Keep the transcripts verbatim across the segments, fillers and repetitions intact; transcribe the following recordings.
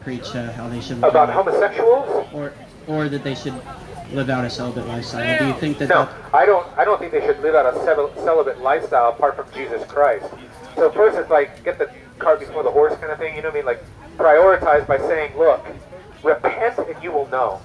preach uh, how they should live About out, homosexuals? or or that they should live out a celibate lifestyle. Do you think that? No, that I don't. I don't think they should live out a cel- celibate lifestyle apart from Jesus Christ. So first, it's like get the cart before the horse kind of thing. You know what I mean? Like prioritize by saying, look, repent and you will know.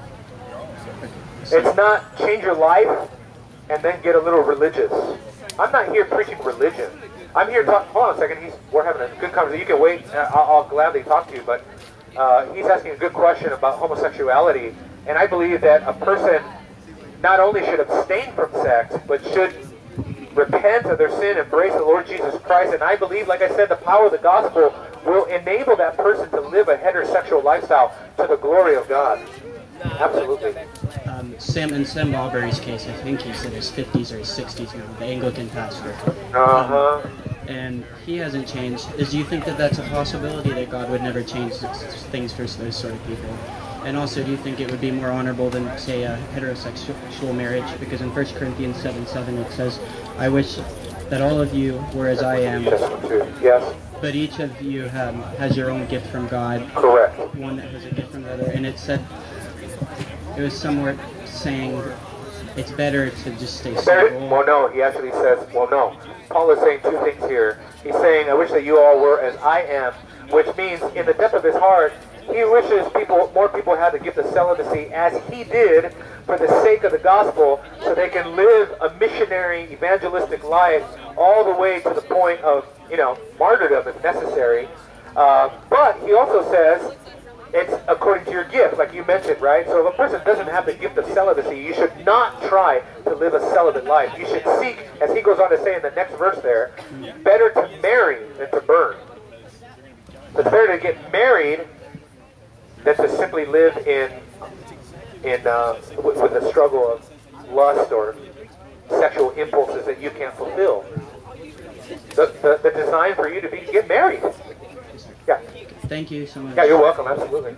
It's not change your life and then get a little religious. I'm not here preaching religion. I'm here talking. Hold on a second. He's, we're having a good conversation. You can wait. Uh, I'll, I'll gladly talk to you. But uh, he's asking a good question about homosexuality. And I believe that a person not only should abstain from sex, but should repent of their sin, embrace the Lord Jesus Christ. And I believe, like I said, the power of the gospel will enable that person to live a heterosexual lifestyle to the glory of God. Absolutely. Um, Sam, in Sam Albury's case, I think he's in his fifties or his sixties now, the Anglican pastor. Uh-huh. Um, and he hasn't changed. Is, do you think that that's a possibility, that God would never change things for those sort of people? And also, do you think it would be more honorable than, say, a heterosexual marriage? Because in First Corinthians seven seven it says, I wish that all of you were as I am, yes. but each of you have, has your own gift from God. Correct. One that has a gift from the other. And it said, it was somewhere saying it's better to just stay single. Well, no, he actually says, well, no. Paul is saying two things here. He's saying, I wish that you all were as I am, which means in the depth of his heart, he wishes people, more people had the gift of celibacy as he did for the sake of the gospel, so they can live a missionary, evangelistic life all the way to the point of, you know, martyrdom if necessary. Uh, but he also says, it's according to your gift, like you mentioned, right? So if a person doesn't have the gift of celibacy, you should not try to live a celibate life. You should seek, as he goes on to say in the next verse there, better to marry than to burn. It's better to get married than to simply live in, in uh, with, with a struggle of lust or sexual impulses that you can't fulfill. The, the, the design for you to be to get married. Yeah. Thank you so much. Yeah, you're welcome. Absolutely.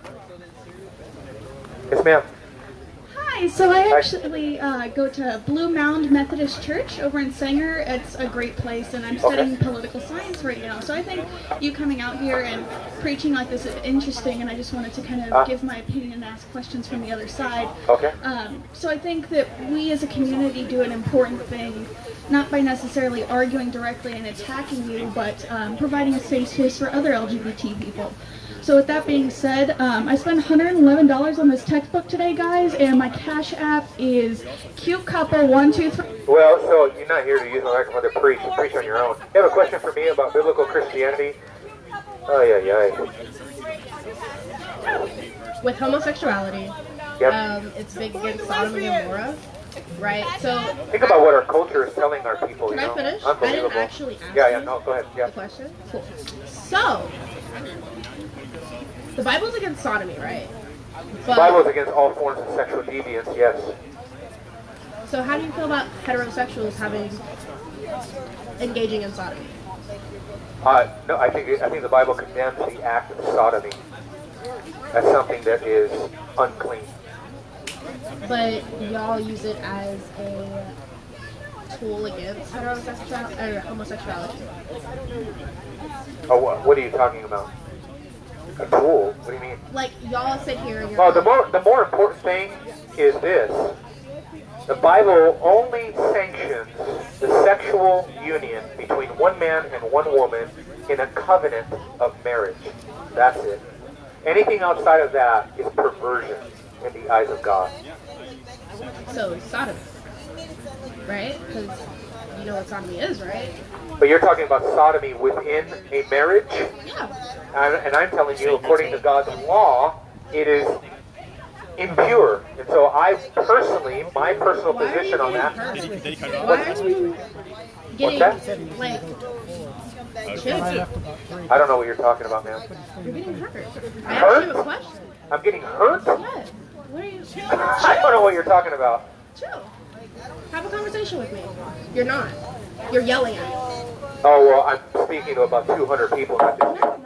Yes, ma'am. Hi. So I actually uh, go to Blue Mound Methodist Church over in Sanger. It's a great place, and I'm studying Okay. political science right now. So I think you coming out here and preaching like this is interesting, and I just wanted to kind of Uh. give my opinion and ask questions from the other side. Okay. Um, so I think that we as a community do an important thing, not by necessarily arguing directly and attacking you, but um, providing a safe space for other L G B T people. So with that being said, um, I spent one hundred eleven dollars on this textbook today, guys, and my Cash App is cute couple one two three. Well, so you're not here to use the microphone to preach. You preach on your own. You have a question for me about biblical Christianity? Oh, yeah, yeah. With homosexuality, Yep. um, it's big against Sodom and Gomorrah, right? So Think about what our culture is telling our people, Can you I know? finish? I didn't Unbelievable. actually ask Yeah, yeah, you no, go ahead. Yeah. the question. Cool. So the Bible's against sodomy, right? The Bible is against all forms of sexual deviance, yes. So how do you feel about heterosexuals having engaging in sodomy? Uh, no, I think I think the Bible condemns the act of sodomy. That's something that is unclean. But y'all use it as a tool against heterosexual or homosexuality. Oh, what, what are you talking about? A tool? What do you mean? Like y'all sit here and you're Well, the more the more important thing is this: the Bible only sanctions the sexual union between one man and one woman in a covenant of marriage. That's it. Anything outside of that is perversion in the eyes of God. So sodomy, right? Because you know what sodomy is, right? But you're talking about sodomy within a marriage? Yeah. And, and I'm telling you, according to God's law, it is impure. And so I personally, my personal Why are you position on getting that. hurt? Why are you getting that? like chilly? I don't know what you're talking about, man. You're getting hurt. I Hurt? asked you a question. I'm getting hurt? Yeah. What are you? I don't know what you're talking about. Chill. Have a conversation with me. You're not. You're yelling at me. Oh, well, I'm speaking to about two hundred people. Not just No, right.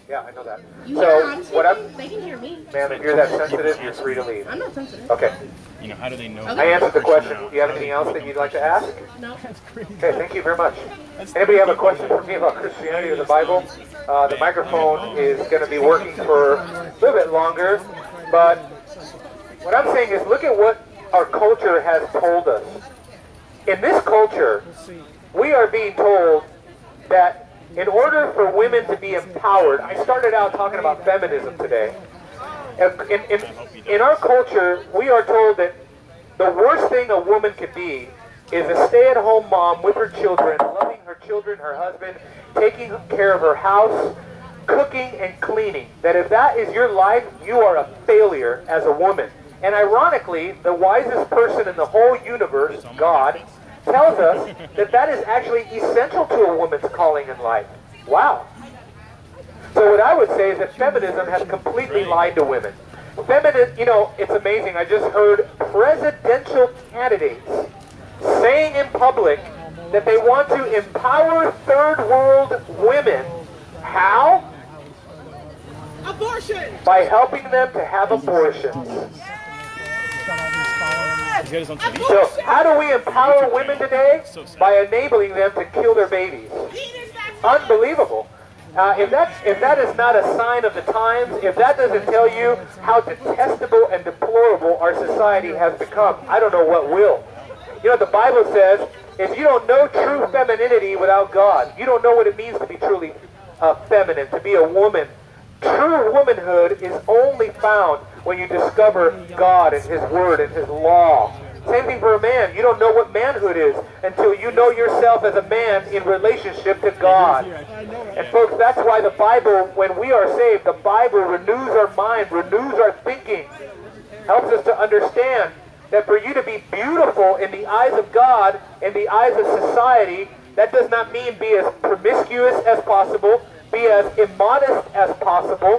Yeah, I know that. You So, hear I'm what I'm, speaking? They can hear me. ma'am, if you're that sensitive, you're free to leave. I'm not sensitive. Okay. You know, how do they know? I answered the question. Do you have anything else that you'd like to ask? No. Okay, thank you very much. Anybody have a question for me about Christianity or the Bible? Uh, the microphone is going to be working for a little bit longer, but what I'm saying is look at what our culture has told us. In this culture, we are being told that in order for women to be empowered, I started out talking about feminism today. In, in, in our culture, we are told that the worst thing a woman could be is a stay-at-home mom with her children, loving her children, her husband, taking care of her house, cooking and cleaning. That if that is your life, you are a failure as a woman. And ironically, the wisest person in the whole universe, God, tells us that that is actually essential to a woman's calling in life. Wow. So what I would say is that feminism has completely lied to women. Feminist, you know, it's amazing. I just heard presidential candidates saying in public that they want to empower third world women. How? Abortion! By helping them to have abortions. So how do we empower women today? By enabling them to kill their babies. Unbelievable. Uh, if, that, if that is not a sign of the times, if that doesn't tell you how detestable and deplorable our society has become, I don't know what will. You know, the Bible says, if you don't know true femininity without God, you don't know what it means to be truly uh, feminine, to be a woman. True womanhood is only found when you discover God and His Word and His law. Same thing for a man. You don't know what manhood is until you know yourself as a man in relationship to God. And folks, that's why the Bible, when we are saved, the Bible renews our mind, renews our thinking, helps us to understand that for you to be beautiful in the eyes of God, in the eyes of society, that does not mean be as promiscuous as possible, be as immodest as possible,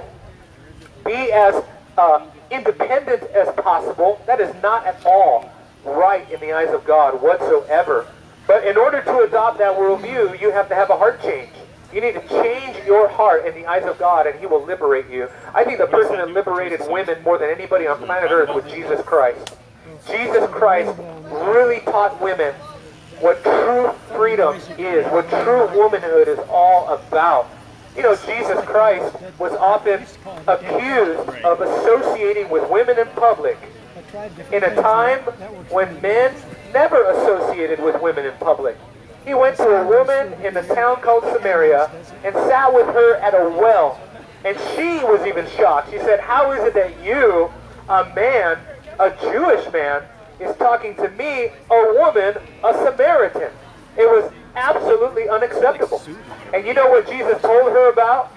be as uh, independent as possible. That is not at all right in the eyes of God whatsoever. But in order to adopt that worldview, you have to have a heart change. You need to change your heart in the eyes of God, and He will liberate you. I think the person that liberated women more than anybody on planet Earth was Jesus Christ. Jesus Christ really taught women what true freedom is, what true womanhood is all about. You know, Jesus Christ was often accused of associating with women in public in a time when men never associated with women in public. He went to a woman in a town called Samaria and sat with her at a well. And she was even shocked. She said, how is it that you, a man, a Jewish man, is talking to me, a woman, a Samaritan? It was absolutely unacceptable. And you know what Jesus told her about?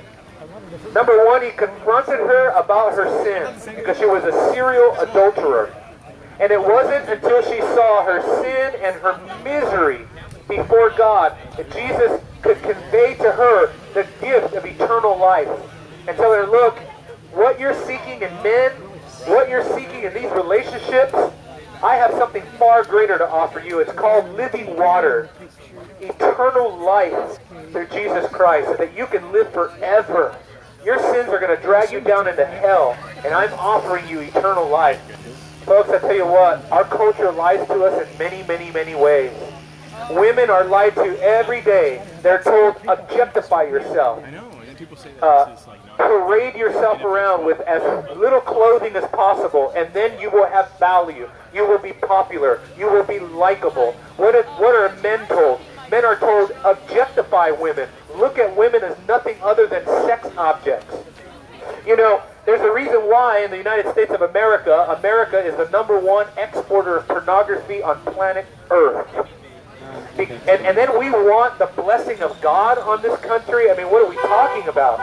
Number one, He confronted her about her sin because she was a serial adulterer. And it wasn't until she saw her sin and her misery before God that Jesus could convey to her the gift of eternal life and tell her, look, what you're seeking in men, what you're seeking in these relationships, I have something far greater to offer you. It's called living water, eternal life through Jesus Christ, so that you can live forever. Your sins are going to drag you down into hell, and I'm offering you eternal life. Folks, I tell you what, our culture lies to us in many, many, many ways. Women are lied to every day. They're told, objectify yourself. I know. And people say that Uh, it's like not. parade yourself around with as little clothing as possible, and then you will have value. You will be popular. You will be likable. What are, what are men told? Men are told, objectify women. Look at women as nothing other than sex objects. You know, there's a reason why in the United States of America, America is the number one exporter of pornography on planet Earth. Be- and, and then we want the blessing of God on this country? I mean, what are we talking about?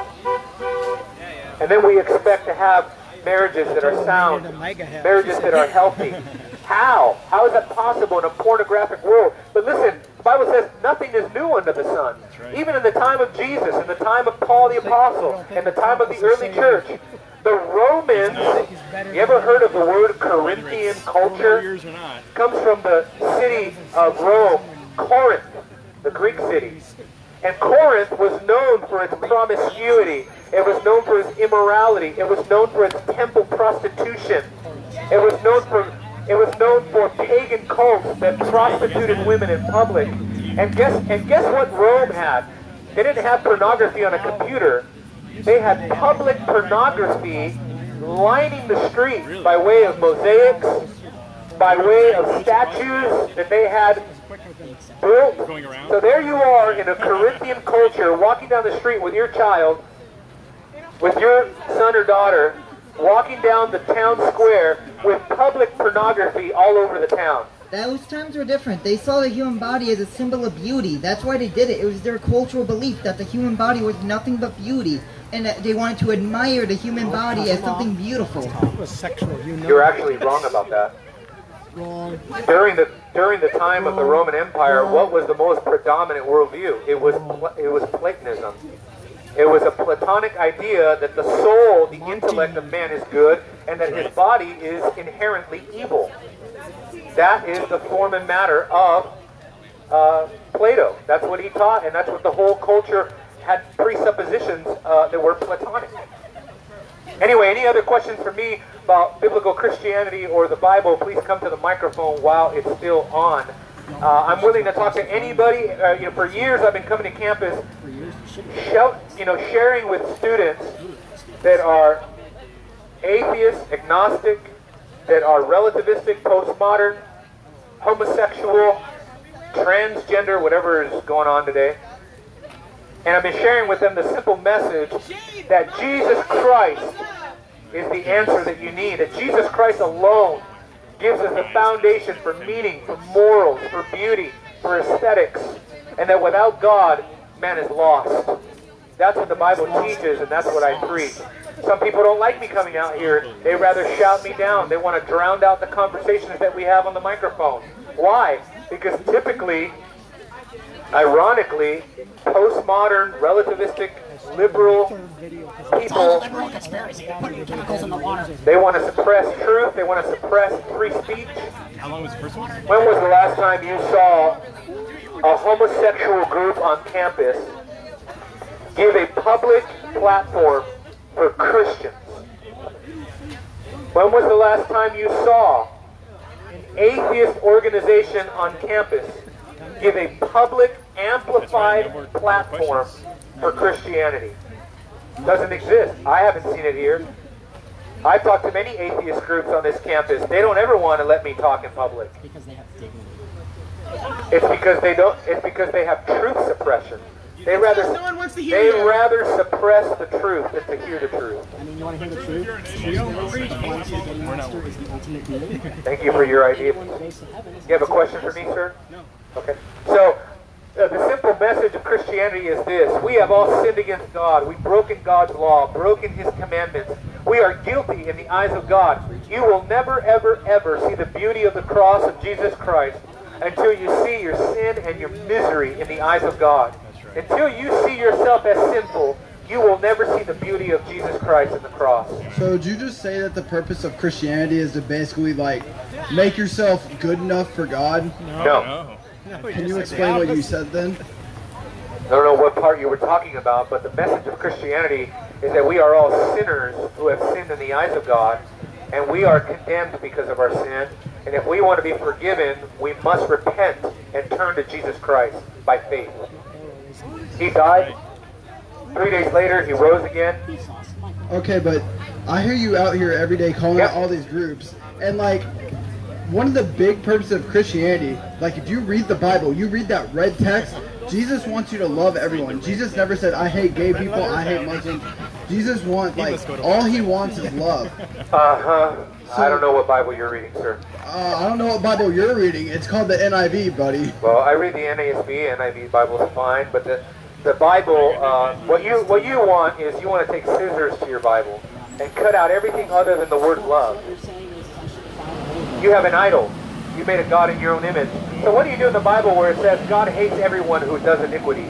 And then we expect to have marriages that are sound, marriages that are healthy. How? How is that possible in a pornographic world? But listen, the Bible says nothing is new under the sun. Even in the time of Jesus, in the time of Paul the Apostle, in the time of the early church, the Romans, you ever heard of the word Corinthian culture? Years or not. Comes from the city of Rome, Corinth, the Greek city. And Corinth was known for its promiscuity. It was known for its immorality. It was known for its temple prostitution. It was known for it was known for pagan cults that prostituted women in public. And guess and guess what Rome had? They didn't have pornography on a computer. They had public pornography lining the street by way of mosaics, by way of statues that they had built. So there you are in a Corinthian culture, walking down the street with your child, with your son or daughter, walking down the town square with public pornography all over the town. Those times were different. They saw the human body as a symbol of beauty. That's why they did it. It was their cultural belief that the human body was nothing but beauty, and that they wanted to admire the human body as something beautiful. You're actually wrong about that. During the during the time of the Roman Empire, what was the most predominant worldview? It was it was Platonism. It was a Platonic idea that the soul, the intellect of man is good, and that his body is inherently evil. That is the form and matter of uh, Plato. That's what he taught, and that's what the whole culture had presuppositions uh, that were Platonic. Anyway, any other questions for me about biblical Christianity or the Bible, please come to the microphone while it's still on. Uh, I'm willing to talk to anybody. Uh, you know, for years I've been coming to campus, shout, you know, sharing with students that are atheist, agnostic, that are relativistic, postmodern, homosexual, transgender, whatever is going on today. And I've been sharing with them the simple message that Jesus Christ is the answer that you need. That Jesus Christ alone gives us the foundation for meaning, for morals, for beauty, for aesthetics. And that without God, man is lost. That's what the Bible teaches, and that's what I preach. Some people don't like me coming out here. They rather shout me down. They want to drown out the conversations that we have on the microphone. Why? Because typically, ironically, postmodern, relativistic, liberal people, they want to suppress truth. They want to suppress free speech. How long was the first one? When was the last time you saw a homosexual group on campus give a public platform for Christians? When was the last time you saw an atheist organization on campus give a public, amplified platform for Christianity? Doesn't exist. I haven't seen it here. I've talked to many atheist groups on this campus. They don't ever want to let me talk in public. Because they have dignity. It's because they don't. It's because they have truth suppression. They rather. No one wants to hear They you. rather suppress the truth than to hear the truth. I mean, you want to hear the truth? Once you're getting master is the ultimate being. Thank you for your idea. You have a question for me, sir? No. Okay. So, uh, the simple message of Christianity is this. We have all sinned against God. We've broken God's law, broken His commandments. We are guilty in the eyes of God. You will never, ever, ever see the beauty of the cross of Jesus Christ until you see your sin and your misery in the eyes of God. Until you see yourself as sinful, you will never see the beauty of Jesus Christ in the cross. So did you just say that the purpose of Christianity is to basically, like, make yourself good enough for God? No. No. Can you explain what you said then? I don't know what part you were talking about, but the message of Christianity is that we are all sinners who have sinned in the eyes of God, and we are condemned because of our sin. And if we want to be forgiven, we must repent and turn to Jesus Christ by faith. He died. Three days later, He rose again. Okay, but I hear you out here every day calling Yep. out all these groups, and like, one of the big purposes of Christianity, like if you read the Bible, you read that red text, Jesus wants you to love everyone. Jesus never said, I hate gay people, I hate Muslims. Jesus wants, like, all He wants is love. Uh-huh. I don't know what Bible you're reading, sir. Uh, I don't know what Bible you're reading. It's called the N I V, buddy. Well, I read the N A S B. N I V Bible is fine, but the the Bible, uh, what you what you want is you want to take scissors to your Bible and cut out everything other than the word love. You have an idol. You made a God in your own image. So what do you do in the Bible where it says God hates everyone who does iniquity?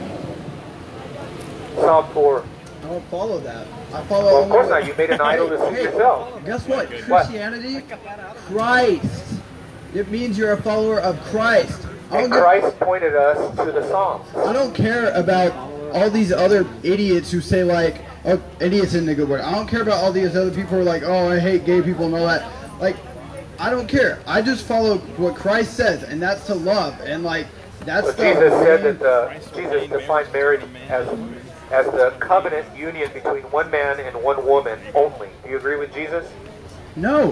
Psalm four. I don't follow that. I follow. Well, of only course what- not. You made an idol to suit Hey, yourself. Guess what? What? Christianity, Christ. It means you're a follower of Christ. I And don't, Christ pointed us to the Psalms. I don't care about all these other idiots who say like, oh, idiots isn't a good word. I don't care about all these other people who are like, oh, I hate gay people and all that. Like, I don't care. I just follow what Christ says, and that's to love. And like, that's well, the Jesus main... said that uh, Jesus defined marriage as as the covenant union between one man and one woman only. Do you agree with Jesus? No.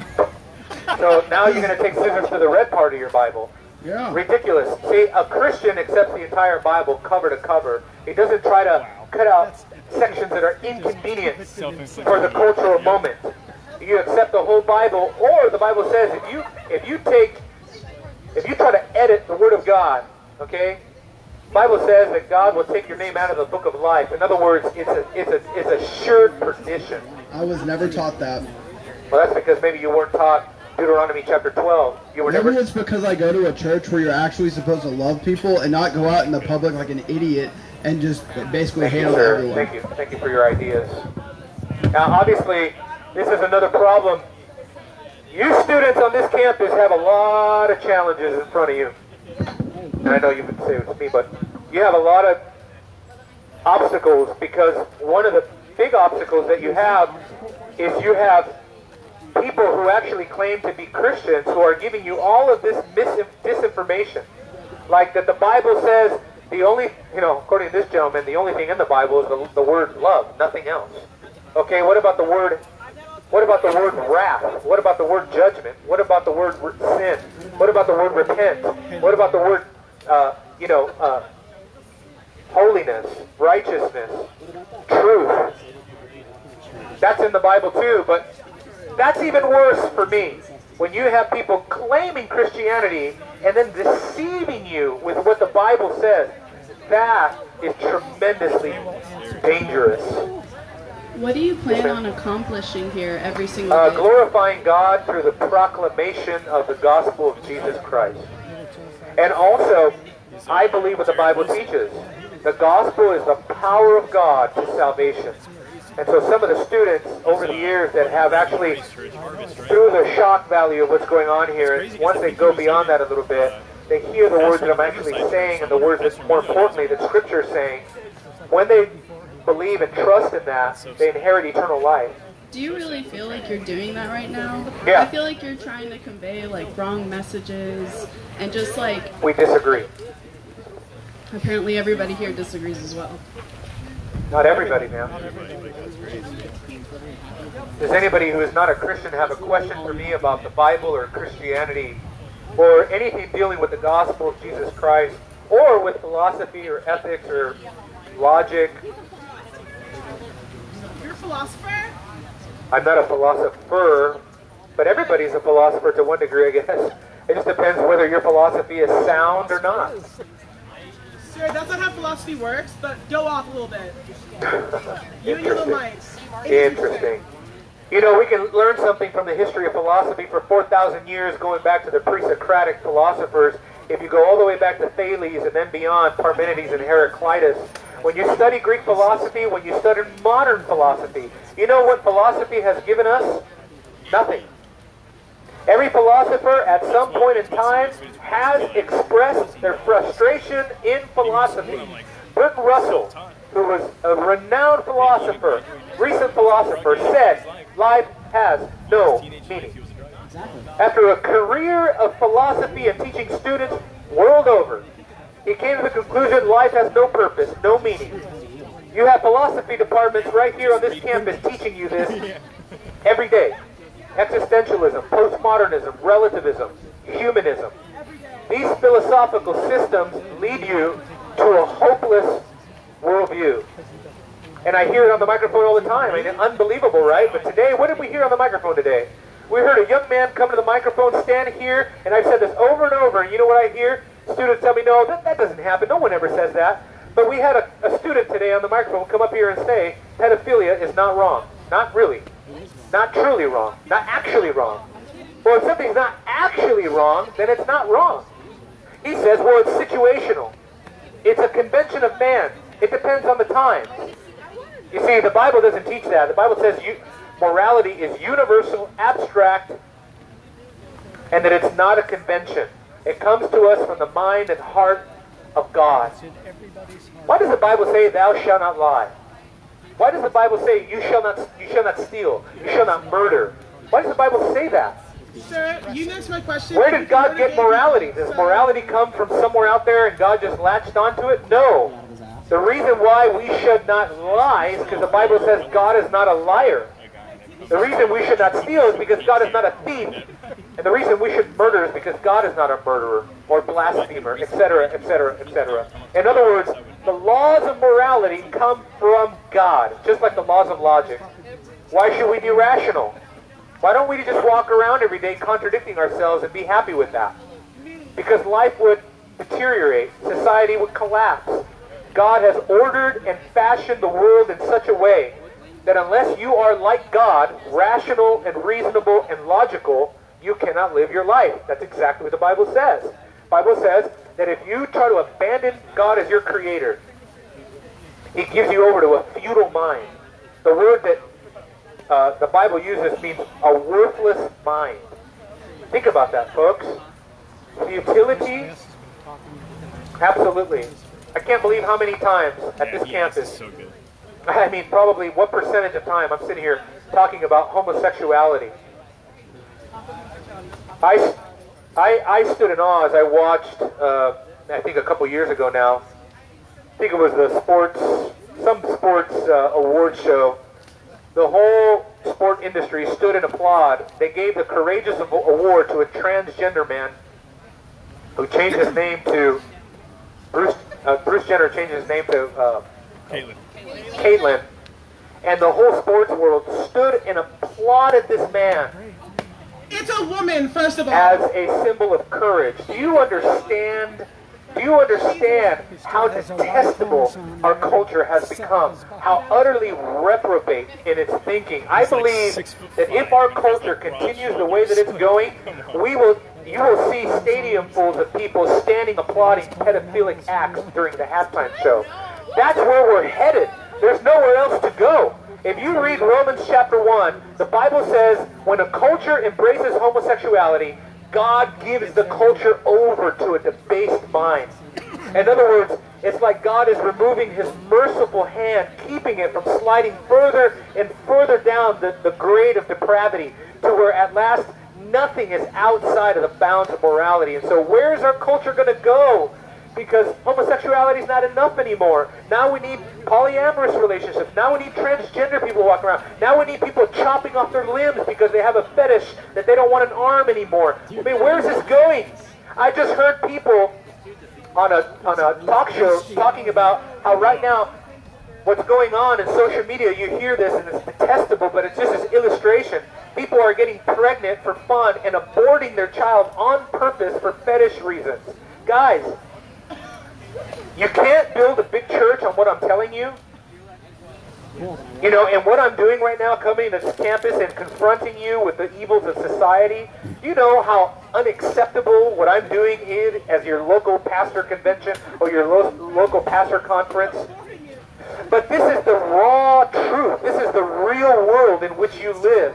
So now you're going to take scissors to the red part of your Bible. Yeah. Ridiculous. See, a Christian accepts the entire Bible cover to cover. He doesn't try to cut out sections that are inconvenient for the cultural moment. You accept the whole Bible, or the Bible says if you if you take if you try to edit the Word of God, okay, the Bible says that God will take your name out of the book of life. In other words, it's a it's a it's a sure perdition. I was never taught that. Well, that's because maybe you weren't taught Deuteronomy chapter twelve. You were Maybe never. it's because I go to a church where you're actually supposed to love people and not go out in the public like an idiot and just basically Thank hate you, on sir. everyone. Thank you. Thank you for your ideas. Now, obviously, this is another problem. You students on this campus have a lot of challenges in front of you. And I know you would say it's me, but you have a lot of obstacles, because one of the big obstacles that you have is you have people who actually claim to be Christians who are giving you all of this mis- disinformation. Like that the Bible says the only, you know, according to this gentleman, the only thing in the Bible is the, the word love, nothing else. Okay, what about the word, what about the word wrath? What about the word judgment? What about the word sin? What about the word repent? What about the word, uh, you know, uh, holiness, righteousness, truth? That's in the Bible too, but that's even worse for me. When you have people claiming Christianity and then deceiving you with what the Bible says, that is tremendously dangerous. What do you plan on accomplishing here every single Uh, day? glorifying God through the proclamation of the gospel of Jesus Christ. And also, I believe what the Bible teaches. The gospel is the power of God to salvation. And so some of the students over the years that have actually, through the shock value of what's going on here, once they go beyond that a little bit, they hear the words that I'm actually saying and the words that, more importantly, that Scripture is saying. When they believe and trust in that, they inherit eternal life. Do you really feel like you're doing that right now? Yeah. I feel like you're trying to convey like wrong messages and just like... We disagree. Apparently everybody here disagrees as well. Not everybody, man. Does anybody who is not a Christian have a question for me about the Bible or Christianity or anything dealing with the gospel of Jesus Christ or with philosophy or ethics or logic? You're a philosopher? I'm not a philosopher, but everybody's a philosopher to one degree, I guess. It just depends whether your philosophy is sound or not. Sir, that's not how philosophy works, but go off a little bit. You and your little mics. Interesting. You know, we can learn something from the history of philosophy for four thousand years, going back to the pre-Socratic philosophers. If you go all the way back to Thales and then beyond, Parmenides and Heraclitus. When you study Greek philosophy, when you study modern philosophy, you know what philosophy has given us? Nothing. Every philosopher at some point in time has expressed their frustration in philosophy. Bertrand Russell, who was a renowned philosopher, recent philosopher, said life has no meaning. After a career of philosophy and teaching students world over, he came to the conclusion life has no purpose, no meaning. You have philosophy departments right here on this campus teaching you this every day. Existentialism, postmodernism, relativism, humanism. These philosophical systems lead you to a hopeless worldview. And I hear it on the microphone all the time. I mean, unbelievable, right? But today, what did we hear on the microphone today? We heard a young man come to the microphone, stand here, and I've said this over and over, and you know what I hear? Students tell me, no, that, that doesn't happen. No one ever says that. But we had a, a student today on the microphone come up here and say, pedophilia is not wrong. Not really. Not truly wrong. Not actually wrong. Well, if something's not actually wrong, then it's not wrong. He says, well, it's situational. It's a convention of man. It depends on the times. You see, the Bible doesn't teach that. The Bible says you, morality is universal, abstract, and that it's not a convention. It comes to us from the mind and heart of God. Why does the Bible say, thou shalt not lie? Why does the Bible say you shall not you shall not steal, you shall not murder? Why does the Bible say that? Sir, you answered my question. Where did God get morality? Does morality come from somewhere out there and God just latched onto it? No. The reason why we should not lie is because the Bible says God is not a liar. The reason we should not steal is because God is not a thief. And the reason we should murder is because God is not a murderer or blasphemer, et cetera, et cetera, et cetera. In other words, the laws of morality come from God, just like the laws of logic. Why should we be rational? Why don't we just walk around every day contradicting ourselves and be happy with that? Because life would deteriorate. Society would collapse. God has ordered and fashioned the world in such a way that unless you are like God, rational and reasonable and logical, you cannot live your life. That's exactly what the Bible says. The Bible says that if you try to abandon God as your creator, He gives you over to a futile mind. The word that uh, the Bible uses means a worthless mind. Think about that, folks. Futility, absolutely. I can't believe how many times at this campus, I mean, probably what percentage of time I'm sitting here talking about homosexuality. I, I, I stood in awe as I watched, uh, I think a couple years ago now, I think it was the sports, some sports uh, award show. The whole sport industry stood and applauded. They gave the Courageous Award to a transgender man who changed his name to, Bruce, uh, Bruce Jenner changed his name to uh, Caitlyn. Caitlyn. And the whole sports world stood and applauded this man. It's a woman, first of all. As a symbol of courage. Do you understand? Do you understand how detestable our culture has become? How utterly reprobate in its thinking? I believe that if our culture continues the way that it's going, we will. You will see stadium fulls of people standing applauding pedophilic acts during the halftime show. That's where we're headed. There's nowhere else to go. If you read Romans chapter one, the Bible says when a culture embraces homosexuality, God gives the culture over to a debased mind. In other words, it's like God is removing His merciful hand, keeping it from sliding further and further down the, the grade of depravity to where at last nothing is outside of the bounds of morality. And so where's our culture going to go? Because homosexuality is not enough anymore. Now we need polyamorous relationships. Now we need transgender people walking around. Now we need people chopping off their limbs because they have a fetish that they don't want an arm anymore. I mean, where's this going? I just heard people on a, on a talk show talking about how right now what's going on in social media, you hear this and it's detestable, but it's just this illustration. People are getting pregnant for fun and aborting their child on purpose for fetish reasons. Guys, you can't build a big church on what I'm telling you. You know, and what I'm doing right now, coming to this campus and confronting you with the evils of society, you know how unacceptable what I'm doing is as your local pastor convention or your lo local pastor conference. But this is the raw truth. This is the real world in which you live.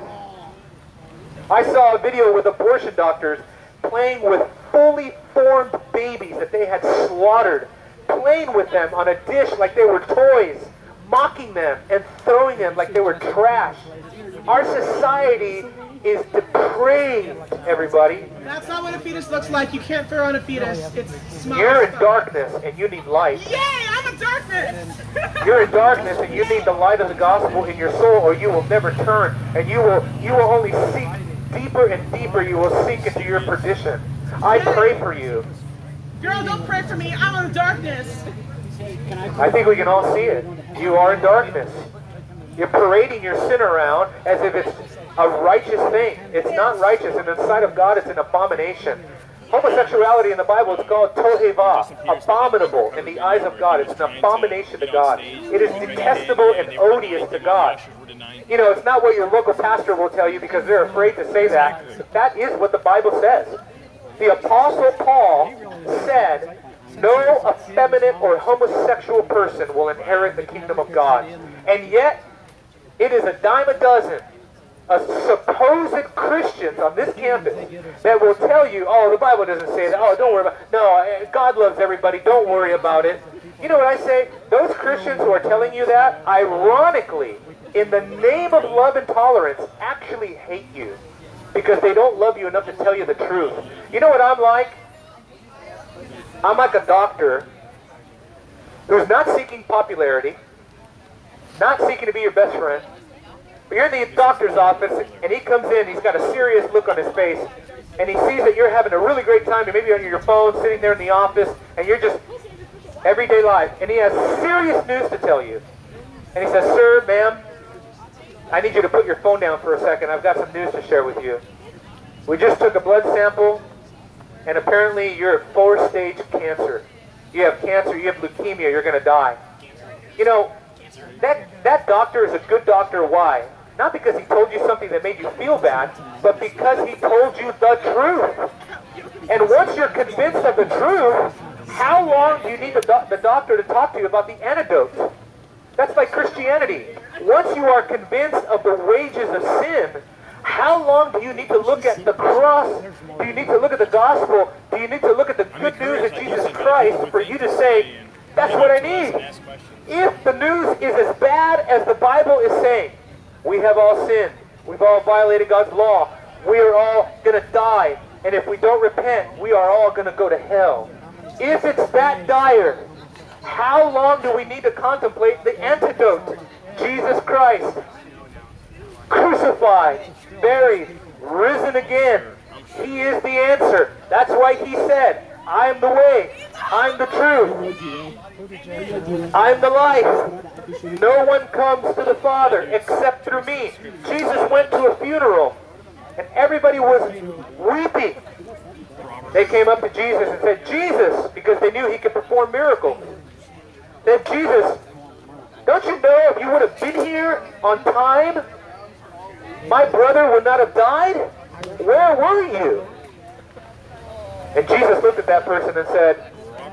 I saw a video with abortion doctors playing with fully formed babies that they had slaughtered, playing with them on a dish like they were toys, mocking them and throwing them like they were trash. Our society is depraved, everybody. That's not what a fetus looks like. You can't throw on a fetus. It's small. You're in darkness and you need light. Yay, I'm in darkness! You're in darkness and you need the light of the gospel in your soul, or you will never turn, and you will you will only sink deeper and deeper. You will sink into your perdition. I pray for you. Girl, don't pray for me. I'm in darkness. I think we can all see it. You are in darkness. You're parading your sin around as if it's a righteous thing. It's not righteous, and in the sight of God, it's an abomination. Homosexuality in the Bible is called toheva, abominable in the eyes of God. It's an abomination to God. It is detestable and odious to God. You know, it's not what your local pastor will tell you because they're afraid to say that. That is what the Bible says. The Apostle Paul said, no effeminate or homosexual person will inherit the kingdom of God. And yet, it is a dime a dozen of supposed Christians on this campus that will tell you, oh, the Bible doesn't say that. Oh, don't worry about it. No, God loves everybody. Don't worry about it. You know what I say? Those Christians who are telling you that, ironically, in the name of love and tolerance, actually hate you because they don't love you enough to tell you the truth. You know what I'm like? I'm like a doctor who's not seeking popularity, not seeking to be your best friend, but you're in the doctor's office and he comes in, he's got a serious look on his face, and he sees that you're having a really great time, and maybe on your phone, sitting there in the office, and you're just everyday life, and he has serious news to tell you. And he says, sir, ma'am, I need you to put your phone down for a second. I've got some news to share with you. We just took a blood sample, and apparently you're at four-stage cancer. You have cancer, you have leukemia, you're going to die. You know, that, that doctor is a good doctor. Why? Not because he told you something that made you feel bad, but because he told you the truth. And once you're convinced of the truth, how long do you need the, do the doctor to talk to you about the antidote? That's like Christianity. Once you are convinced of the wages of sin, how long do you need to look at the cross? Do you need to look at the gospel? Do you need to look at the good news of Jesus Christ for you to say, that's what I need? If the news is as bad as the Bible is saying, we have all sinned, we've all violated God's law, we are all going to die, and if we don't repent, we are all going to go to hell. If it's that dire, how long do we need to contemplate the antidote? Jesus Christ, crucified, buried, risen again. He is the answer. That's why he said, I am the way, I'm the truth, I'm the life. No one comes to the Father except through me. Jesus went to a funeral, and everybody was weeping. They came up to Jesus and said, Jesus, because they knew he could perform miracles. They said, Jesus, don't you know if you would have been here on time, my brother would not have died? Where were you? And Jesus looked at that person and said,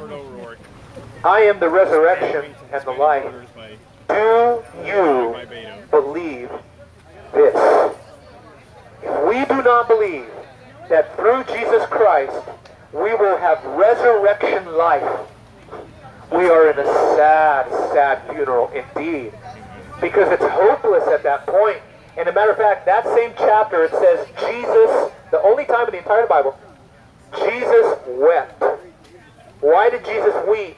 I am the resurrection and the life. Do you believe this? If we do not believe that through Jesus Christ we will have resurrection life, we are in a sad, sad funeral indeed. Because it's hopeless at that point. And as a matter of fact, that same chapter, it says Jesus, the only time in the entire Bible, Jesus wept. Why did Jesus weep?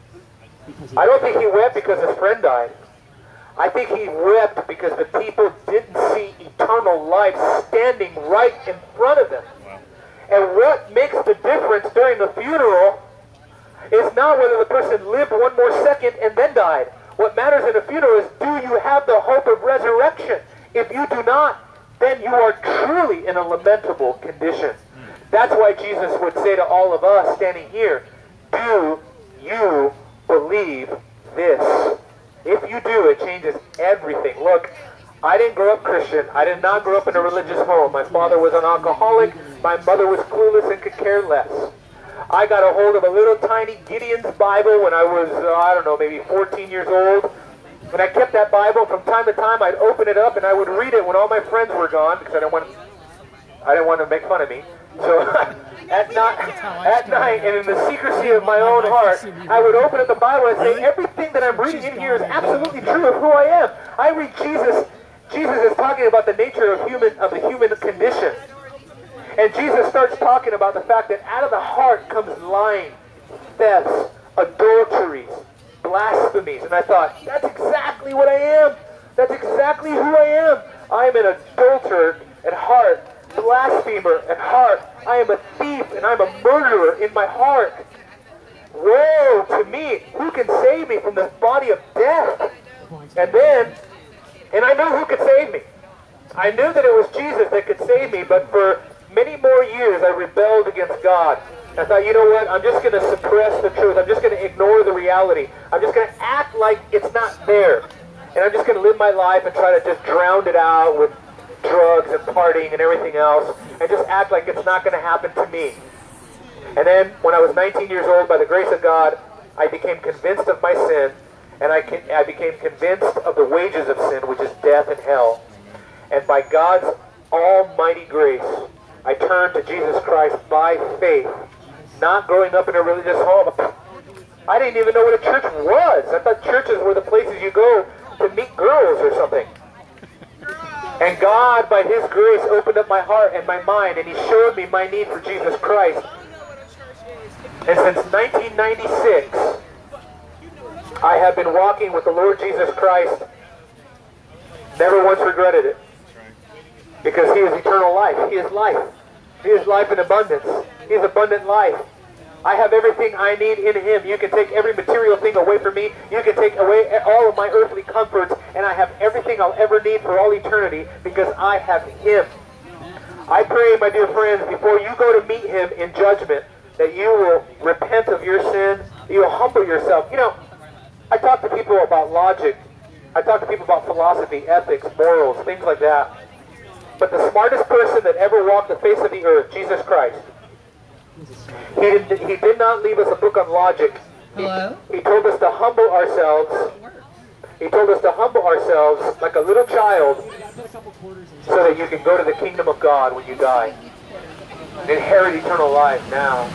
I don't think he wept because his friend died. I think he wept because the people didn't see eternal life standing right in front of them. And what makes the difference during the funeral is not whether the person lived one more second and then died. What matters in a funeral is, do you have the hope of resurrection? If you do not, then you are truly in a lamentable condition. That's why Jesus would say to all of us standing here, do you believe this? If you do, it changes everything. Look, I didn't grow up Christian. I did not grow up in a religious home. My father was an alcoholic. My mother was clueless and could care less. I got a hold of a little tiny Gideon's Bible when I was, uh, I don't know, maybe fourteen years old. And I kept that Bible. From time to time, I'd open it up and I would read it when all my friends were gone because I didn't want, I didn't want to make fun of me. So at, night, at night, and in the secrecy of my own heart, I would open up the Bible and say, everything that I'm reading in here is absolutely true of who I am. I read Jesus. Jesus is talking about the nature of human of the human condition. And Jesus starts talking about the fact that out of the heart comes lying, thefts, adulteries, blasphemies. And I thought, that's exactly what I am. That's exactly who I am. I am an adulterer at heart, blasphemer at heart. I am a thief and I'm a murderer in my heart. Woe to me! Who can save me from this body of death? And then, and I knew who could save me. I knew that it was Jesus that could save me, but for many more years I rebelled against God. I thought, you know what, I'm just going to suppress the truth. I'm just going to ignore the reality. I'm just going to act like it's not there. And I'm just going to live my life and try to just drown it out with drugs and partying and everything else, and just act like it's not going to happen to me. And then, when I was nineteen years old, by the grace of God, I became convinced of my sin, and I, I became convinced of the wages of sin, which is death and hell. And by God's almighty grace, I turned to Jesus Christ by faith, not growing up in a religious home. I didn't even know what a church was. I thought churches were the places you go to meet girls or something. And God, by His grace, opened up my heart and my mind, and He showed me my need for Jesus Christ. And since nineteen ninety-six, I have been walking with the Lord Jesus Christ. Never once regretted it. Because He is eternal life. He is life. He is life in abundance. He is abundant life. I have everything I need in Him. You can take every material thing away from me. You can take away all of my earthly comforts. And I have everything I'll ever need for all eternity because I have Him. I pray, my dear friends, before you go to meet Him in judgment, that you will repent of your sin, that you'll humble yourself. You know, I talk to people about logic. I talk to people about philosophy, ethics, morals, things like that. But the smartest person that ever walked the face of the earth, Jesus Christ, He did, he did not leave us a book on logic. Hello? He, he told us to humble ourselves. He told us to humble ourselves like a little child so that you can go to the kingdom of God when you die. And inherit eternal life now.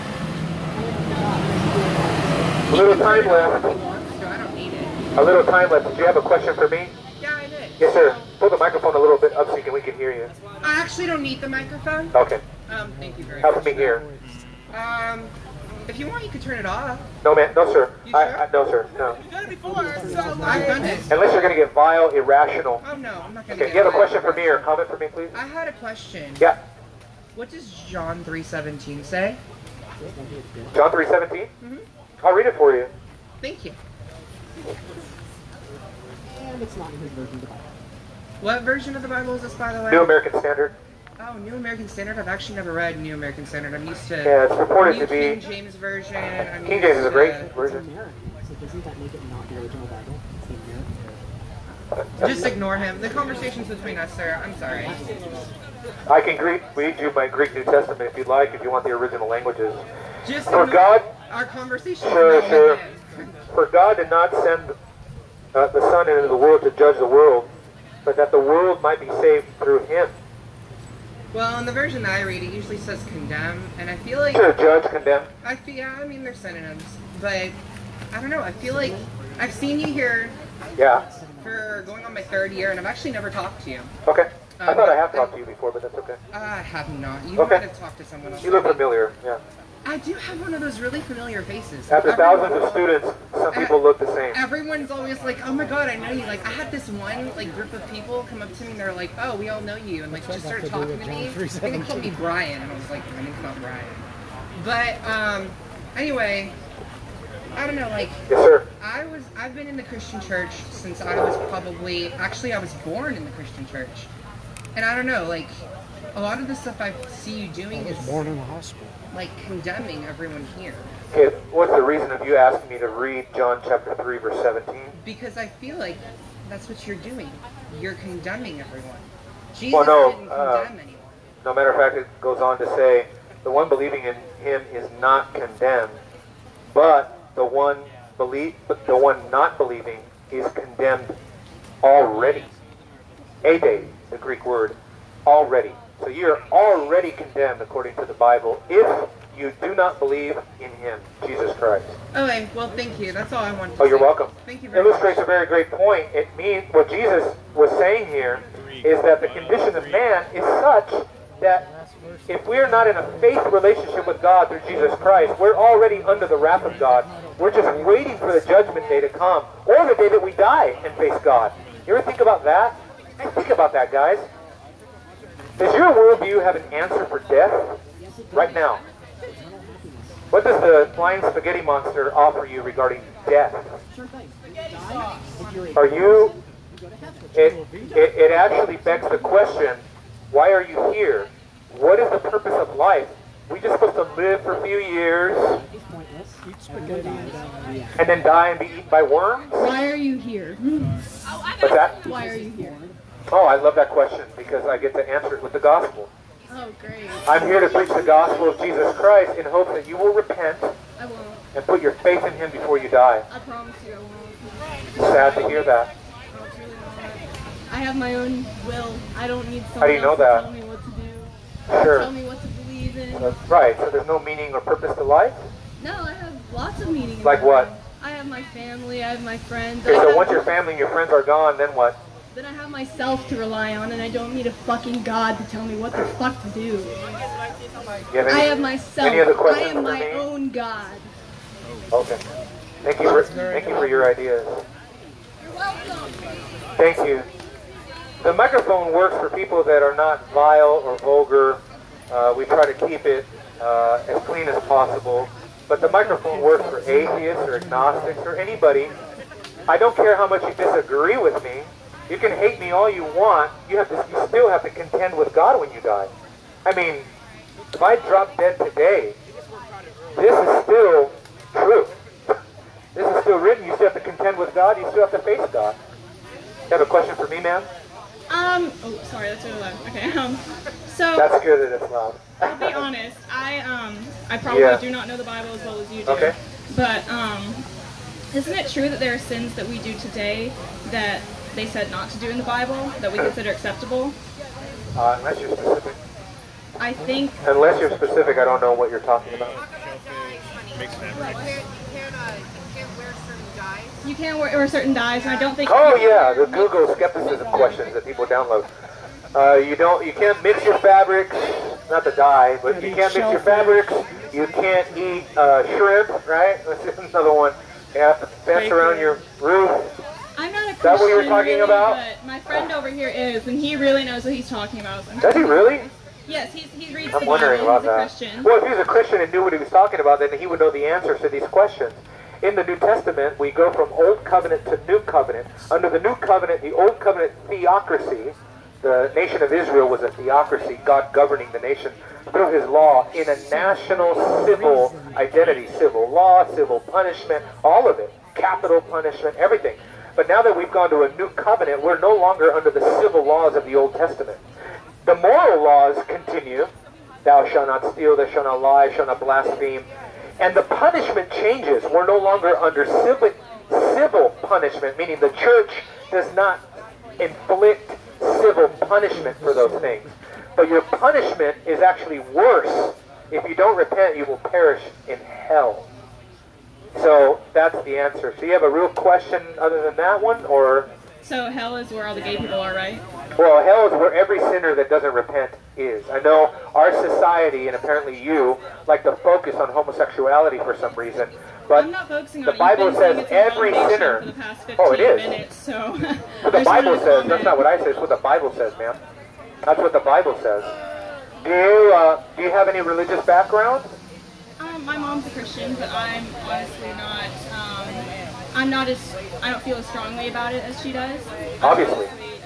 A little time left. A little time left. Did you have a question for me? Yeah, I did. Yes, sir. Pull the microphone a little bit up so you can, we can hear you. I actually don't need the microphone. Okay. Um, thank you very Help much. me here. Um, if you want, you could turn it off. No, man. No, sir. You I, sure? I, no, sir. No. You've done it before, so I've like... done it. Unless you're going to get vile, irrational. Oh no, I'm not gonna. Okay. get You have a it. question for me or a comment for me, please? I had a question. Yeah. What does John three seventeen say? John three seventeen? Mm-hmm. I'll read it for you. Thank you. And it's not in his version of the Bible. What version of the Bible is this, by the way? New American Standard. Oh, New American Standard. I've actually never read New American Standard. I'm used to. Yeah, it's reported New to be- King James version. I'm King used James is a great to- It's version. American, so doesn't that make it not the original Bible? It's the American version. Just ignore him. The conversation's between us, sir. I'm sorry. I can Greek, read you my Greek New Testament if you'd like, if you want the original languages. Just For ignore God, our conversation. Sure, is sure. not with him. for God did not send uh, the Son into the world to judge the world, but that the world might be saved through Him. Well, in the version that I read, it usually says condemn, and I feel like To judge, condemn. I feel yeah, I mean they're synonyms, but I don't know. I feel like I've seen you here Yeah. for going on my third year, and I've actually never talked to you. Okay. I Um, thought I have talked to you before, but that's okay. I have not. You Okay. might have talked to someone else. You look familiar, yeah. I do have one of those really familiar faces. After Everyone- thousands of students, some people look the same. Everyone's always like, "Oh my God, I know you." Like, I had this one like group of people come up to me and they're like, "Oh, we all know you," and like just started talking to me. And they called me Brian, and I was like, "My name's not Brian." But um, anyway, I don't know. Like, Yes, sir. I was I've been in the Christian church since I was probably actually I was born in the Christian church, and I don't know. Like, a lot of the stuff I see you doing is Born in a hospital. like condemning everyone here. Okay, what's the reason of you asking me to read John chapter three, verse seventeen? Because I feel like that's what you're doing. You're condemning everyone. Jesus Well, no, didn't uh, condemn anyone. No matter of fact, it goes on to say, the one believing in Him is not condemned, but the one believe, but the one not believing is condemned already. Ade, the Greek word, already. So you're already condemned according to the Bible if you do not believe in Him, Jesus Christ. Okay, well, thank you. That's all I wanted to Oh, you're say. welcome. Thank you very Illustrates much. a very great point. It means what Jesus was saying here is that the condition of man is such that if we're not in a faith relationship with God through Jesus Christ, we're already under the wrath of God. We're just waiting for the judgment day to come, or the day that we die and face God. You ever think about that? Think about that, guys. Does your worldview have an answer for death right now? What does the flying spaghetti monster offer you regarding death? Sure thing. Die if you're a Are you, you go to heaven. it, it, it actually begs the question, why are you here? What is the purpose of life? We just supposed to live for a few years It's pointless. Everyone dies. Yeah. and then die and be eaten by worms? Why are you here? What's that? Why are you here? Oh, I love that question because I get to answer it with the gospel. Oh, great. I'm here to preach the gospel of Jesus Christ in hopes that you will repent I won't. and put your faith in Him before you die. I promise you I won't. Sad to hear that. No, it's really not. I have my own will. I don't need someone How do you know else that? to tell me what to do. Tell Sure. me what to believe in. That's right. So there's no meaning or purpose to life? No, I have lots of meaning. in Like my what? life. I have my family, I have my friends. Okay, I so have, once your family and your friends are gone, then what? Then I have myself to rely on, and I don't need a fucking God to tell me what the fuck to do. You have any, I have myself. Any other I questions am for my me? own God. Okay. Thank you for thank you for your ideas. You're welcome. Thank you. The microphone works for people that are not vile or vulgar. Uh, we try to keep it uh, as clean as possible. But the microphone works for atheists or agnostics or anybody. I don't care how much you disagree with me. You can hate me all you want. You have to. You still have to contend with God when you die. I mean, if I drop dead today, this is still true. This is still written. You still have to contend with God. You still have to face God. You have a question for me, ma'am? Um, oh, sorry, that's really loud. Okay, um, so... That's good that it's loud. I'll be honest, I, um, I probably Yeah. do not know the Bible as well as you do. Okay. But, um, isn't it true that there are sins that we do today that they said not to do in the Bible, that we consider acceptable? Uh, unless you're specific. I think... Unless you're specific, I don't know what you're talking about. You can't wear, wear certain dyes, and I don't think... Oh yeah, the Google skepticism questions that people download. Uh, you don't, you can't mix your fabrics, not the dye, but you can't mix your fabrics. You can't eat uh, shrimp, right? That's another one. You have to fence around your roof. I'm not a Christian, Is that what you were talking really, about? But my friend over here is, and he really knows what he's talking about. So Does he really? Yes, he's, he reads I'm the wondering Bible. about He's a that. Christian. Well, if he was a Christian and knew what he was talking about, then he would know the answers to these questions. In the New Testament, we go from Old Covenant to New Covenant. Under the New Covenant, the Old Covenant theocracy, the nation of Israel was a theocracy, God governing the nation through his law in a national civil identity, civil law, civil punishment, all of it, capital punishment, everything. But now that we've gone to a new covenant, we're no longer under the civil laws of the Old Testament. The moral laws continue. Thou shalt not steal, thou shalt not lie, shalt not blaspheme. And the punishment changes. We're no longer under civil, civil punishment, meaning the church does not inflict civil punishment for those things. But your punishment is actually worse. If you don't repent, you will perish in hell. So that's the answer. So you have a real question other than that one, or? So hell is where all the gay people are, right? Well, hell is where every sinner that doesn't repent is. I know our society, and apparently you, like to focus on homosexuality for some reason, but I'm not focusing the on Bible it. You've been saying says it's an every abomination sinner. For the past fifteen Oh, it is. Minutes, so What the I just Bible wanted to says. That's comment. not what I say. It's what the Bible says, ma'am. That's what the Bible says. Do you uh, do you have any religious background? Um, my mom's a Christian, but I'm honestly not. Um, I'm not as. I don't feel as strongly about it as she does. Obviously.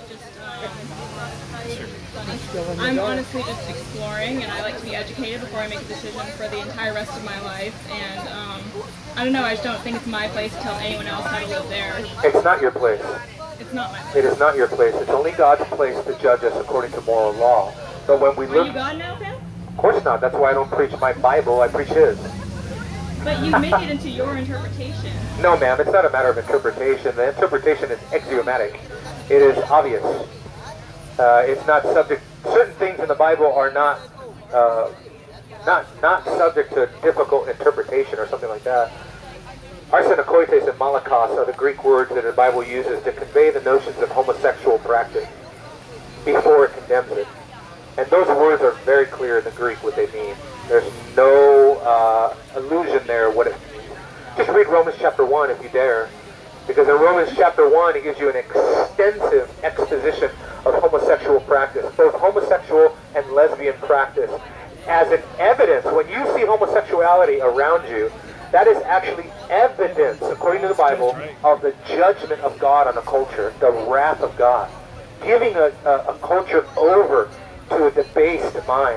I'm honestly just exploring, and I like to be educated before I make a decision for the entire rest of my life. And um, I don't know. I just don't think it's my place to tell anyone else how to live there. It's not your place. It's not my place. It is not your place. It's only God's place to judge us according to moral law. So when we Are look, you God now, Pam? of course not. That's why I don't preach my Bible. I preach His. But you make it into your interpretation. No, ma'am. It's not a matter of interpretation. The interpretation is axiomatic. It is obvious. Uh, it's not subject. Certain things in the Bible are not, uh, not, not subject to difficult interpretation or something like that. Arsenokoites and malakos are the Greek words that the Bible uses to convey the notions of homosexual practice before it condemns it. And those words are very clear in the Greek what they mean. There's no uh, illusion there what it means. Just read Romans chapter one if you dare. Because in Romans chapter one, it gives you an extensive exposition of homosexual practice, both homosexual and lesbian practice. As an evidence, when you see homosexuality around you, that is actually evidence, according to the Bible, of the judgment of God on a culture, the wrath of God. Giving a, a, a culture over to a debased mind,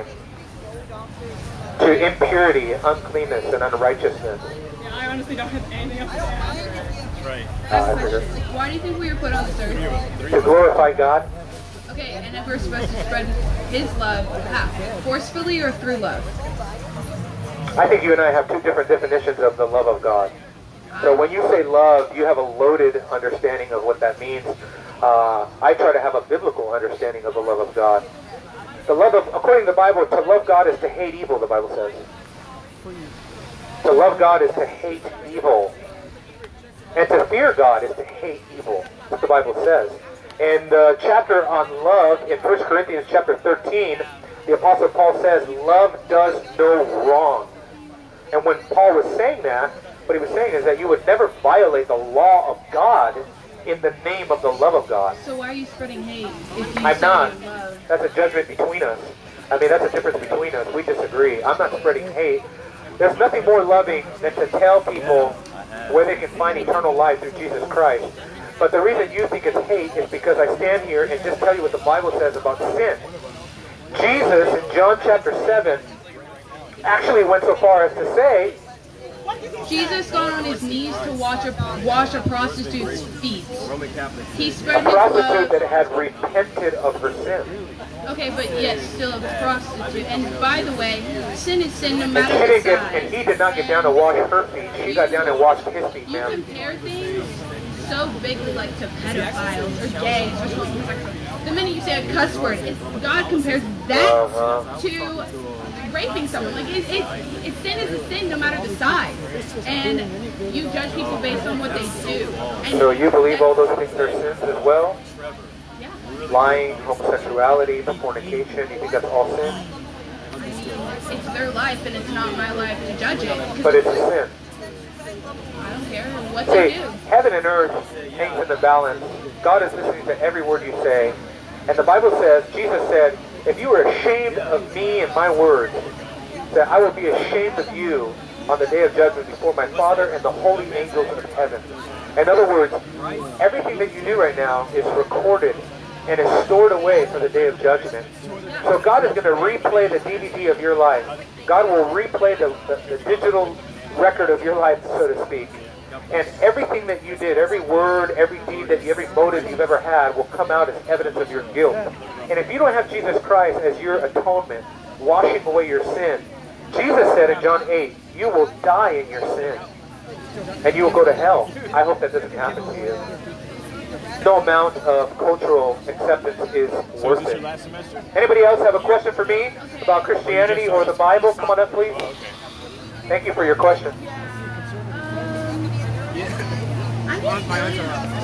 to impurity, uncleanness, and unrighteousness. Yeah, I honestly don't have anything else to say. Right. Uh, I figured. Why do you think we were put on this earth? To glorify God. Okay, and if we're supposed to spread His love, how? Forcefully or through love? I think you and I have two different definitions of the love of God. So when you say love, you have a loaded understanding of what that means. Uh, I try to have a biblical understanding of the love of God. The love of, according to the Bible, to love God is to hate evil, the Bible says. To love God is to hate evil. And to fear God is to hate evil. That's what the Bible says. In the chapter on love, in First Corinthians chapter thirteen, the Apostle Paul says, love does no wrong. And when Paul was saying that, what he was saying is that you would never violate the law of God in the name of the love of God. So why are you spreading hate? If you I'm say not. you love? That's a judgment between us. I mean, that's a difference between us. We disagree. I'm not spreading hate. There's nothing more loving than to tell people where they can find eternal life through Jesus Christ. But the reason you think it's hate is because I stand here and just tell you what the Bible says about sin. Jesus, in John chapter seven, actually went so far as to say, Jesus got on his knees to wash a, wash a prostitute's feet. He a spread his prostitute love. that had repented of her sin. Okay, but yet still a prostitute. And by the way, sin is sin no And, matter she the didn't get, size. and he did not get down to wash her feet. She got down and washed his feet, You ma'am. compare things so bigly, like to pedophiles or gays or homosexuals. The minute you say a cuss word, it's, God compares that Uh-huh. to raping someone. Like it, it, it, sin is a sin no matter the size, and you judge people based on what they do. And So you believe all those things are sins as well? Yeah. Lying, homosexuality, fornication, you think that's all sin? It's their life, and it's not my life to judge it. But it's a sin. I don't care what See, they do. heaven and earth hangs in the balance. God is listening to every word you say. And the Bible says, Jesus said, if you are ashamed of me and my words, that I will be ashamed of you on the day of judgment before my Father and the holy angels of heaven. In other words, everything that you do right now is recorded and is stored away for the day of judgment. So God is going to replay the D V D of your life. God will replay the, the, the digital record of your life, so to speak. And everything that you did, every word, every deed, that you, every motive you've ever had will come out as evidence of your guilt. And if you don't have Jesus Christ as your atonement, washing away your sin, Jesus said in John eight, you will die in your sin. And you will go to hell. I hope that doesn't happen to you. No amount of cultural acceptance is worth it. Anybody else have a question for me about Christianity or the Bible? Come on up, please. Thank you for your question. I'm just really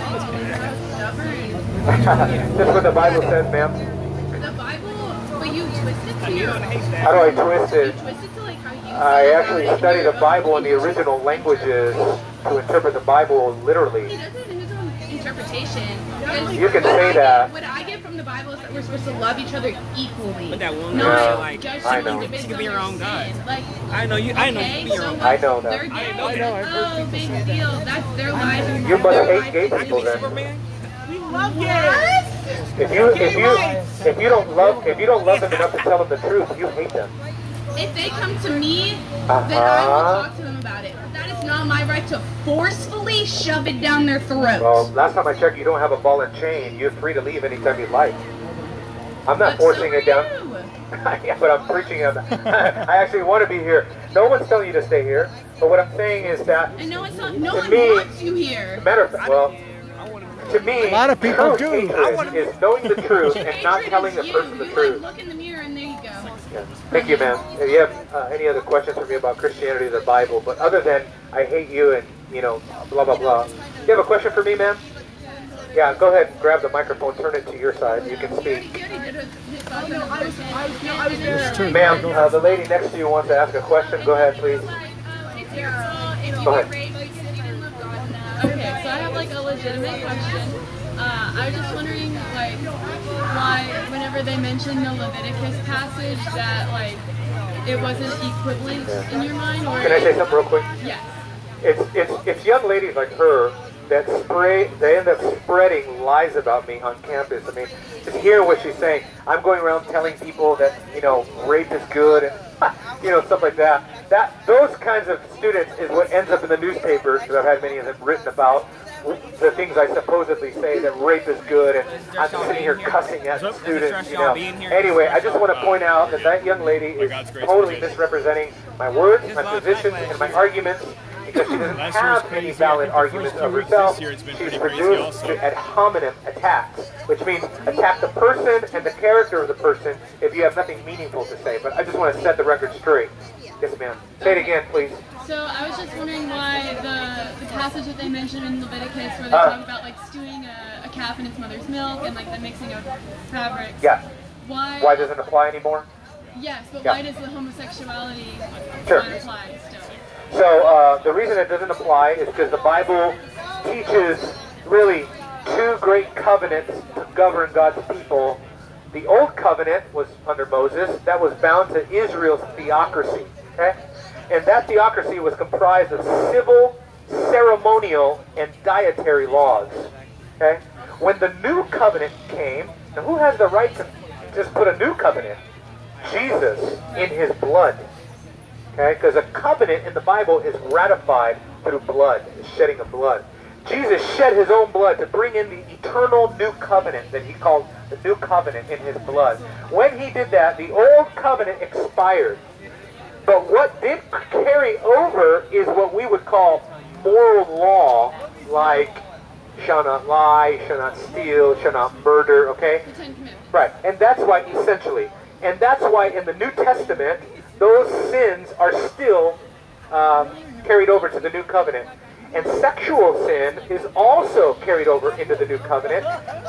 stubborn. That's what the Bible says, ma'am. The Bible, but you twist it to your. How do I twist it? You twist it to like how you. I actually study the Bible in the original languages to interpret the Bible literally. He does it in his own interpretation. Because You can what say I that. Get, what I get from the Bible is that we're supposed to love each other equally. But that one not girl, like, judge I someone know. based She could on be her their own God. sin. Like, I know you. I know okay, you. Be your so own what? God. I know that. They're gay. I know that. Oh, big deal. That's their life. You must Their hate gay life. people then. Superman. We love gays. If you if you if you don't love if you don't love them enough to tell them the truth, you hate them. If they come to me, Uh-huh. then I will talk to them about it. But that is not my right to forcefully shove it down their throat. Well, last time I checked, you don't have a ball and chain. You're free to leave anytime you like. I'm not But forcing so it down. are you. Yeah, but I'm preaching it. I actually want to be here. No one's telling you to stay here. But what I'm saying is that, And no one's not, no To one me- wants you here. matter of fact, well, to me, A lot of people true do. hatred is knowing the truth and not Hatred telling is the you. person the You truth. like look in the mirror and there you go. Yeah. Thank you, ma'am. If you have uh, any other questions for me about Christianity or the Bible, but other than I hate you and, you know, blah, blah, blah. You have a question for me, ma'am? Yeah, go ahead and grab the microphone, turn it to your side. You can He already, speak. he already did a, his thoughts no, on I the was- person. I was- no, I was there. And then, Ma'am, uh, the lady next to you wants to ask a question. Go ahead, please. like, um, it's your fault if you Go were ahead. raped because you didn't love God. Okay, so I have like a legitimate question. Uh, I was just wondering, like, why whenever they mention the Leviticus passage that, like, it wasn't equivalent in your mind, or Can I say something real quick? yes. It's, it's, it's young ladies like her that spray, they end up spreading lies about me on campus. I mean, just hear what she's saying. I'm going around telling people that, you know, rape is good and, you know, stuff like that. That, those kinds of students is what ends up in the newspapers, because I've had many of them written about the things I supposedly say, that rape is good, and I'm sitting here cussing at the students, you know. Anyway, I just want to point out that that young lady is totally misrepresenting my words, my positions, and my arguments, because she doesn't have any valid arguments of herself. She's reduced to ad hominem attacks, which means attack the person and the character of the person if you have nothing meaningful to say. But I just want to set the record straight. Yes, ma'am. Say it again, please. So I was just wondering why the, the passage that they mentioned in Leviticus where they Uh. talk about like stewing a, a calf in its mother's milk and like the mixing of fabrics. Yeah. Why? Why doesn't it apply anymore? Yes, but Yeah. why does the homosexuality Sure. not apply still? So uh, the reason it doesn't apply is because the Bible teaches really two great covenants to govern God's people. The old covenant was under Moses. That was bound to Israel's theocracy. Okay? And that theocracy was comprised of civil, ceremonial, and dietary laws. Okay? When the new covenant came, now who has the right to just put a new covenant? Jesus in his blood. Okay? Because a covenant in the Bible is ratified through blood, the shedding of blood. Jesus shed his own blood to bring in the eternal new covenant that he called the new covenant in his blood. When he did that, the old covenant expired. But what did carry over is what we would call moral law, like shall not lie, shall not steal, shall not murder, okay? Right, and that's why, essentially, and that's why in the New Testament, those sins are still um, carried over to the New Covenant. And sexual sin is also carried over into the New Covenant.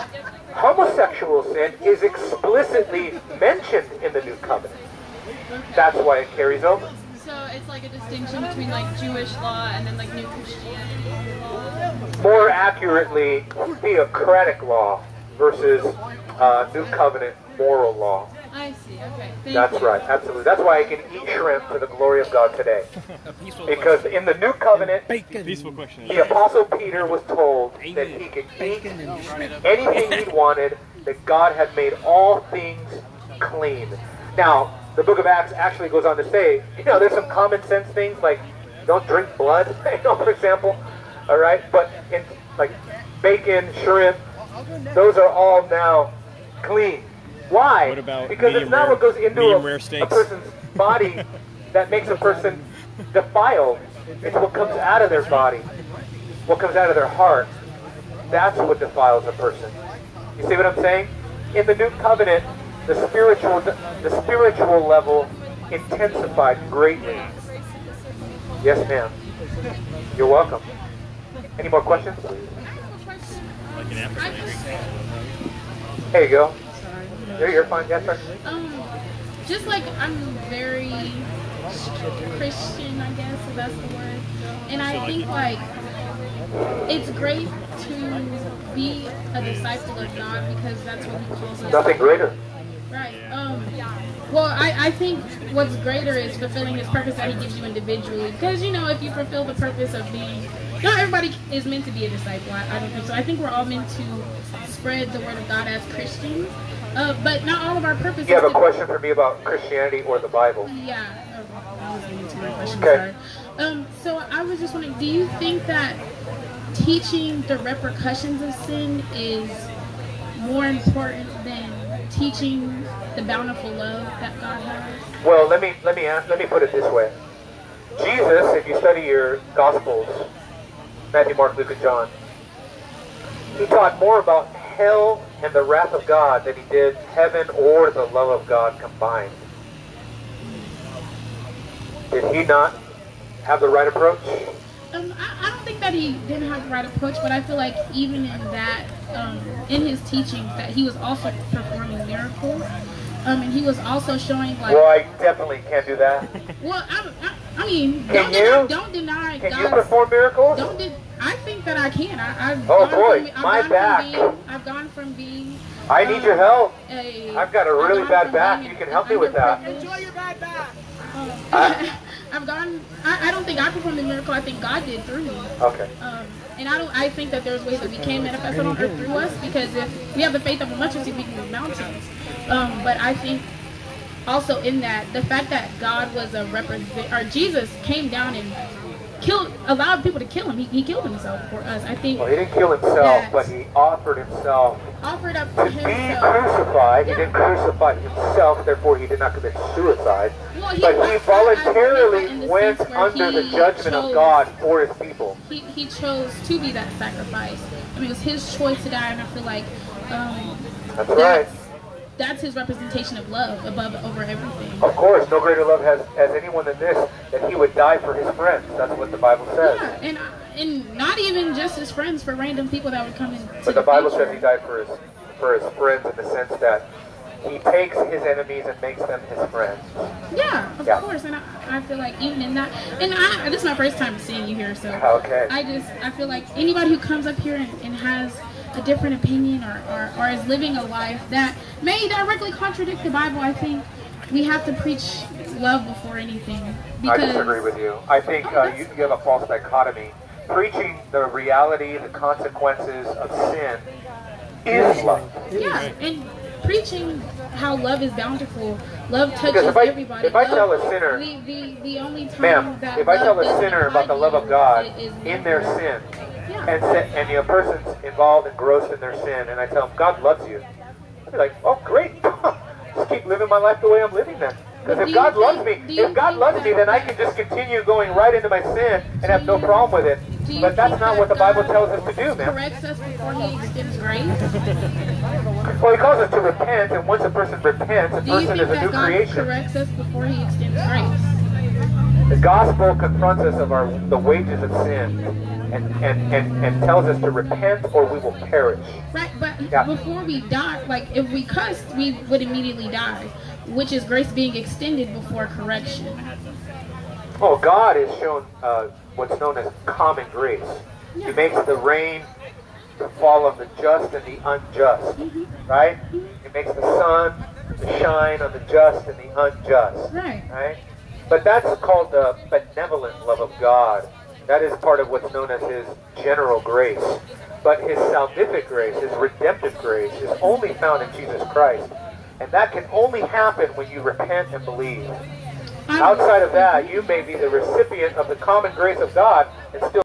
Homosexual sin is explicitly mentioned in the New Covenant. That's why it carries over. So it's like a distinction between like Jewish law and then like New Christianity law. More accurately, theocratic law versus uh, New Covenant moral law. I see. Okay. Thank That's you. right, absolutely. That's why I can eat shrimp to the glory of God today. Because in the New Covenant, Peaceful question. the Apostle Peter was told that he could eat anything he wanted, that God had made all things clean. Now, the book of Acts actually goes on to say, you know, there's some common sense things like don't drink blood, you know, for example, all right? But in like bacon, shrimp, those are all now clean. Why? What about because it's medium not rare- what goes into medium a, rare a steaks? person's body that makes a person defiled. It's what comes out of their body, what comes out of their heart. That's what defiles a person. You see what I'm saying? In the New Covenant, the spiritual, the spiritual level intensified greatly. Yes, ma'am. You're welcome. Any more questions? Like an ampersand. There you go. There, you're fine. Yes, sir. Um, just like I'm very Christian, I guess, if that's the word. And I think like it's great to be a disciple of God because that's what He calls us. Nothing greater. Right. Um. Well, I, I think what's greater is fulfilling His purpose that He gives you individually. Because you know, if you fulfill the purpose of being, not everybody is meant to be a disciple. I, I don't think so. I think we're all meant to spread the word of God as Christians. Uh, but not all of our purpose. You have is a to, question for me about Christianity or the Bible? Yeah. Oh, I was getting to my question. Okay. Sorry. Um. So I was just wondering, do you think that teaching the repercussions of sin is more important than teaching the bountiful love that God has? Well, let me let me ask, let me put it this way. Jesus, if you study your Gospels, Matthew, Mark, Luke, and John, he taught more about hell and the wrath of God than he did heaven or the love of God combined. Did he not have the right approach? Um, I, I don't think that he didn't have the right approach, but I feel like even in that, um, in his teachings, that he was also performing miracles, um, and he was also showing like. Well, I definitely can't do that. Well, I, I, I mean, Can don't you? deny, don't deny Can God's, you perform miracles? Don't de- I think that I can. I, I've Oh, gone boy, from, I've my gone back. From being, I've gone from being. I need um, your help. A, I've got a I've really gone bad from back. being You can an help me with that. underprivileged- Enjoy your bad back. I- I've gone. I, I don't think I performed the miracle. I think God did through me. Okay. Um, and I don't. I think that there's ways that we can manifest it on earth through us because if we have the faith of a mustard seed, we can move mountains. Um, but I think also in that the fact that God was a represent, or Jesus came down and killed, allowed people to kill him. He, he killed himself for us. I think. Well, he didn't kill himself, that but he offered himself offered up to to be himself. crucified. He Yeah. didn't crucify himself, therefore he did not commit suicide. Well, he But was- he I- I believe that in voluntarily the went sense where under the he judgment of chose- God for his people. He, he chose to be that sacrifice. I mean, it was his choice to die, and I feel like um, That's right. that's his representation of love above over everything. Of course, no greater love has, has anyone than this, that he would die for his friends. That's what the Bible says. Yeah, and and not even just his friends, for random people that would come in. But the Bible says he died for his for his friends in the sense that he takes his enemies and makes them his friends. Yeah, of yeah. course, and I, I feel like even in that, and I, this is my first time seeing you here, so okay. I just I feel like anybody who comes up here and, and has a different opinion or, or, or is living a life that may directly contradict the Bible, I think we have to preach love before anything. I disagree with you. I think uh, you, you have a false dichotomy. Preaching the reality, the consequences of sin is love. Yeah, and preaching how love is bountiful, love touches because if I, everybody. If I love, tell a sinner, the, the, the only time ma'am, that if I tell love a sinner about the love of God in their sin, yeah. and and the person's involved, engrossed in their sin, and I tell them God loves you, they're like, oh great, just keep living my life the way I'm living then. Because if God loves me, if God loves me, then I can just continue going right into my sin and have no problem with it. But that's not what the Bible tells us to do, man. Corrects us before He extends grace. Well, He calls us to repent, and once a person repents, a Do you person think is a that new God creation. corrects us before He extends grace? The gospel confronts us of our the wages of sin, and and and, and tells us to repent or we will perish. Right, but yeah. before we die, like if we cussed, we would immediately die, which is grace being extended before correction. Oh, God has shown uh, what's known as common grace. Yeah. He makes the rain to fall on the just and the unjust, Mm-hmm. right? He makes the sun to shine on the just and the unjust, right? Right? But that's called the benevolent love of God. That is part of what's known as His general grace. But His salvific grace, His redemptive grace, is only found in Jesus Christ. And that can only happen when you repent and believe. Outside of that, you may be the recipient of the common grace of God and still